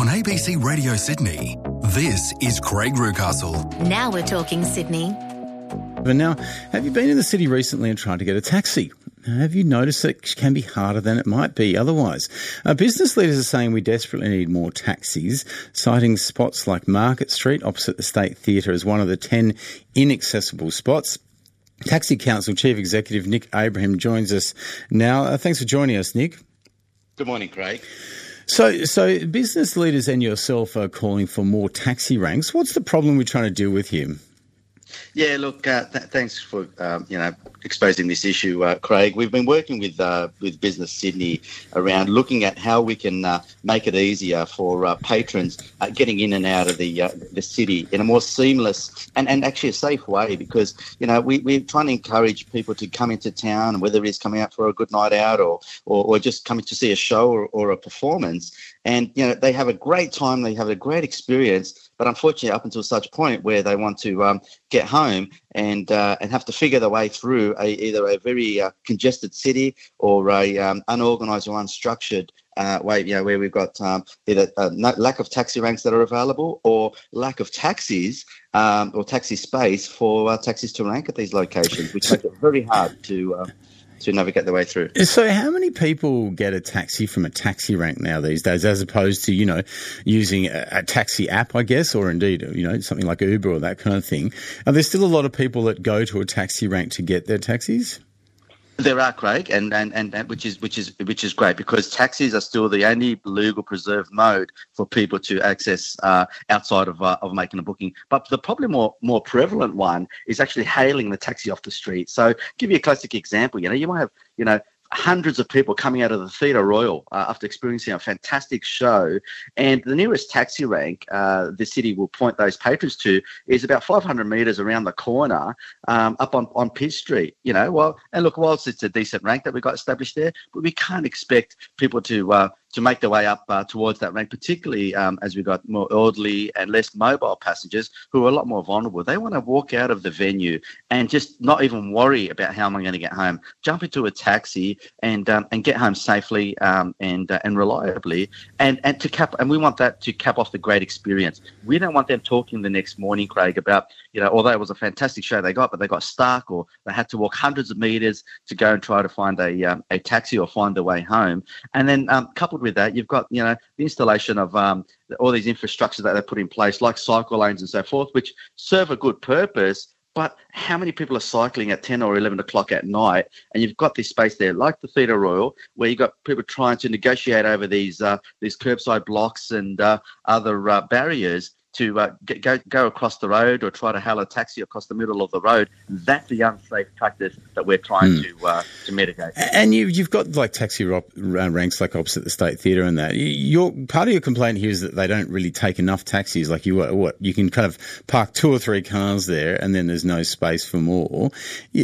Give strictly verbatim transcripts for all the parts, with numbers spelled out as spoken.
On A B C Radio Sydney, this is Craig Rucastle. Now we're talking Sydney. But now, have you been in the city recently and tried to get a taxi? Have you noticed that it can be harder than it might be otherwise? Uh, business leaders are saying we desperately need more taxis, citing spots like Market Street opposite the State Theatre as one of the ten inaccessible spots. Taxi Council Chief Executive Nick Abraham joins us now. Uh, thanks for joining us, Nick. Good morning, Craig. So, so business leaders and yourself are calling for more taxi ranks. What's the problem we're trying to deal with here? Yeah, look, uh, th- thanks for um, you know exposing this issue, uh, Craig. We've been working with uh, with Business Sydney around looking at how we can uh, make it easier for uh, patrons uh, getting in and out of the uh, the city in a more seamless and, and actually a safe way. Because you know we we're trying to encourage people to come into town, whether it's coming out for a good night out or or, or just coming to see a show or, or a performance. And you know they have a great time, they have a great experience. But unfortunately, up until such a point where they want to um, get home and uh, and have to figure their way through a, either a very uh, congested city or a um, unorganised or unstructured uh, way, you know, where we've got um, either a no, lack of taxi ranks that are available or lack of taxis um, or taxi space for uh, taxis to rank at these locations, which makes it very hard to uh, to navigate their way through. So how many people get a taxi from a taxi rank now these days, as opposed to, you know, using a, a taxi app, I guess, or indeed, you know, something like Uber or that kind of thing? Are there still a lot of people that go to a taxi rank to get their taxis? There are, Craig, and, and, and, and which is which is which is great, because taxis are still the only legal preserved mode for people to access uh, outside of uh, of making a booking. But the probably more more prevalent one is actually hailing the taxi off the street. So, give you a classic example. You know, you might have you know. hundreds of people coming out of the Theatre Royal uh, after experiencing a fantastic show, and the nearest taxi rank uh, the city will point those patrons to is about five hundred metres around the corner, um, up on, on Pitt Street. You know, well, and look, whilst it's a decent rank that we got established there, but we can't expect people to uh, to make their way up uh, towards that rank, particularly um, as we got more elderly and less mobile passengers who are a lot more vulnerable. They want to walk out of the venue and just not even worry about how am I going to get home. Jump into a taxi and um, and get home safely um, and uh, and reliably, and and to cap and we want that to cap off the great experience. We don't want them talking the next morning, Craig, about you know although it was a fantastic show they got, but they got stuck or they had to walk hundreds of meters to go and try to find a um, a taxi or find their way home. And then um, coupled with that, you've got you know the installation of um, all these infrastructure that they put in place, like cycle lanes and so forth, which serve a good purpose. But how many people are cycling at ten or eleven o'clock at night? And you've got this space there, like the Theatre Royal, where you've got people trying to negotiate over these uh, these curbside blocks and uh, other uh, barriers to uh, get, go go across the road or try to hail a taxi across the middle of the road. That's the unsafe practice that we're trying mm. to uh, to mitigate. And you've, you've got like taxi ro- ranks like opposite the State Theatre and that. Your part of your complaint here is that they don't really take enough taxis. Like you what you can kind of park two or three cars there and then there's no space for more.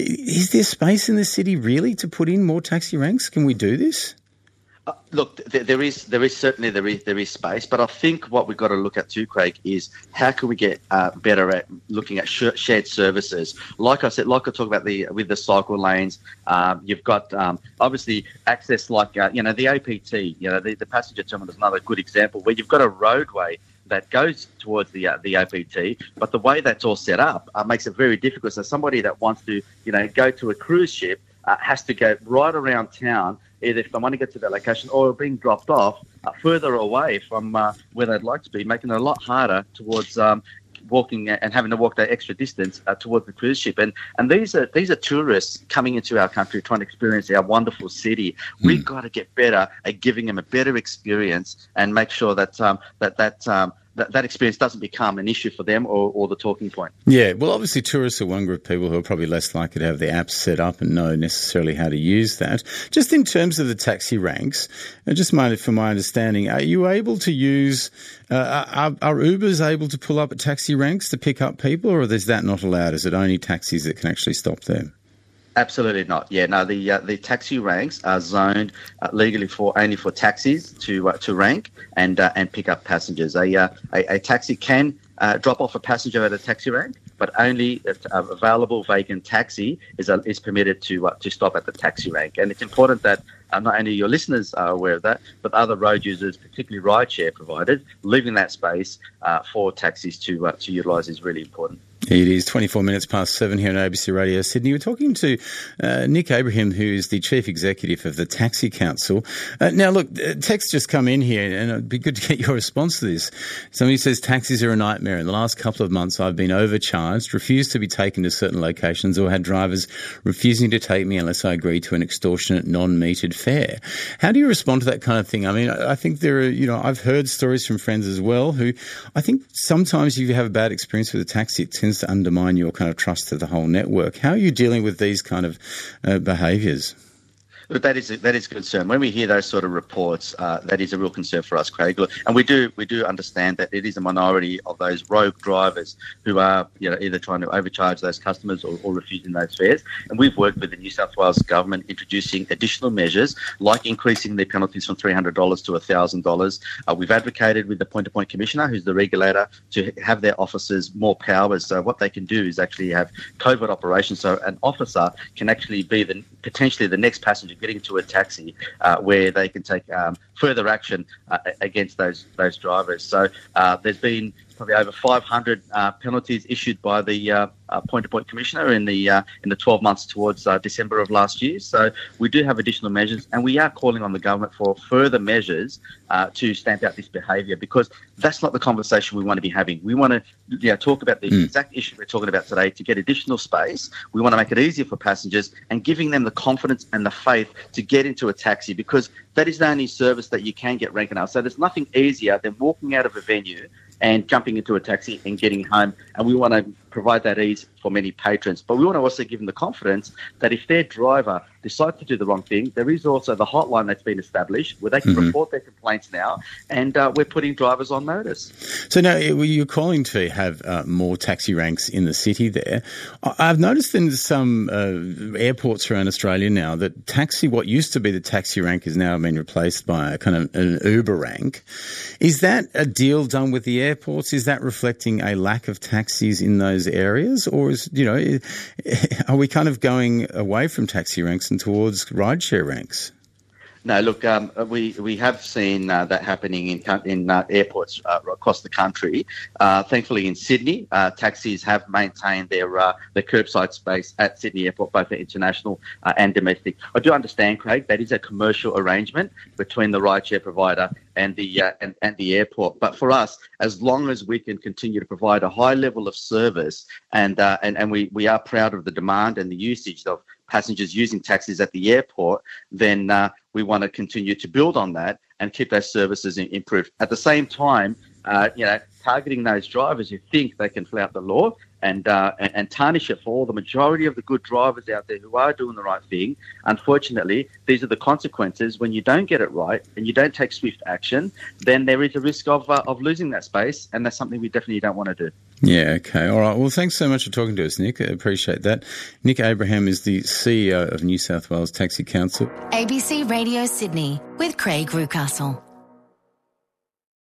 Is there space in the city really to put in more taxi ranks? Can we do this? Uh, look, there, there is there is certainly there is there is space, but I think what we've got to look at too, Craig, is how can we get uh, better at looking at sh- shared services. Like I said, like I talked about the with the cycle lanes, um, you've got um, obviously access like uh, you know the A P T, you know the, the passenger terminal is another good example where you've got a roadway that goes towards the uh, the A P T, but the way that's all set up uh, makes it very difficult. So somebody that wants to you know go to a cruise ship uh, has to go right around town, either if they want to get to that location or being dropped off uh, further away from uh, where they'd like to be, making it a lot harder towards um, walking and having to walk that extra distance uh, towards the cruise ship. And and these are these are tourists coming into our country trying to experience our wonderful city. Mm. We've got to get better at giving them a better experience and make sure that um, that that um, That, that experience doesn't become an issue for them or, or the talking point. Yeah, well, obviously tourists are one group of people who are probably less likely to have their apps set up and know necessarily how to use that. Just in terms of the taxi ranks, uh, just mind from my understanding, are you able to use, uh, are, are Ubers able to pull up at taxi ranks to pick up people, or is that not allowed? Is it only taxis that can actually stop there? Absolutely not. Yeah, no. The uh, the taxi ranks are zoned uh, legally for only for taxis to uh, to rank and uh, and pick up passengers. A uh, a, a taxi can uh, drop off a passenger at a taxi rank, but only an available vacant taxi is uh, is permitted to uh, to stop at the taxi rank. And it's important that uh, not only your listeners are aware of that, but other road users, particularly rideshare providers, leaving that space uh, for taxis to uh, to utilise is really important. It is twenty-four minutes past seven here on A B C Radio Sydney. We're talking to uh, Nick Abraham, who is the Chief Executive of the Taxi Council. Uh, now, look, text just come in here, and it'd be good to get your response to this. Somebody says taxis are a nightmare. In the last couple of months, I've been overcharged, refused to be taken to certain locations, or had drivers refusing to take me unless I agree to an extortionate, non-metered fare. How do you respond to that kind of thing? I mean, I think there are, you know, I've heard stories from friends as well who I think sometimes if you have a bad experience with a taxi, it tends to undermine your kind of trust to the whole network. How are you dealing with these kind of uh, behaviours? Look, that is a, that is a concern. When we hear those sort of reports, uh, that is a real concern for us, Craig. Look, and we do we do understand that it is a minority of those rogue drivers who are, you know, either trying to overcharge those customers or, or refusing those fares. And we've worked with the New South Wales government introducing additional measures like increasing the penalties from three hundred dollars to one thousand dollars. Uh, we've advocated with the point-to-point commissioner, who's the regulator, to have their officers more powers. So what they can do is actually have covert operations. So an officer can actually be the potentially the next passenger getting into a taxi uh, where they can take um, further action uh, against those those drivers. So uh, there's been probably over five hundred uh, penalties issued by the uh, uh, point-to-point commissioner in the uh, in the twelve months towards uh, December of last year. So we do have additional measures, and we are calling on the government for further measures uh, to stamp out this behaviour, because that's not the conversation we want to be having. We want to, you know, talk about the mm. exact issue we're talking about today, to get additional space. We want to make it easier for passengers and giving them the confidence and the faith to get into a taxi, because that is the only service that you can get rank now. So there's nothing easier than walking out of a venue and jumping into a taxi and getting home. And we want to provide that ease for many patrons. But we want to also give them the confidence that if their driver decides to do the wrong thing, there is also the hotline that's been established where they can mm-hmm. report their complaints now, and uh, we're putting drivers on notice. So now you're calling to have uh, more taxi ranks in the city there. I've noticed in some uh, airports around Australia now that taxi, what used to be the taxi rank, is now been replaced by a kind of an Uber rank. Is that a deal done with the airports? Is that reflecting a lack of taxis in those areas? Or is, you know, are we kind of going away from taxi ranks and towards rideshare ranks? No, look, um, we we have seen uh, that happening in in uh, airports uh, across the country. Uh, thankfully, in Sydney, uh, taxis have maintained their uh, their curbside space at Sydney Airport, both for international uh, and domestic. I do understand, Craig, that is a commercial arrangement between the rideshare provider and the uh, and, and the airport. But for us, as long as we can continue to provide a high level of service, and uh, and and we we are proud of the demand and the usage of passengers using taxis at the airport, then uh, we want to continue to build on that and keep those services in, improved. At the same time, uh, you know, targeting those drivers who think they can flout the law and, uh, and and tarnish it for all the majority of the good drivers out there who are doing the right thing. Unfortunately, these are the consequences when you don't get it right and you don't take swift action. Then there is a risk of uh, of losing that space, and that's something we definitely don't want to do. Yeah, okay. All right. Well, thanks so much for talking to us, Nick. I appreciate that. Nick Abraham is the C E O of New South Wales Taxi Council. A B C Radio Sydney with Craig Rucastle.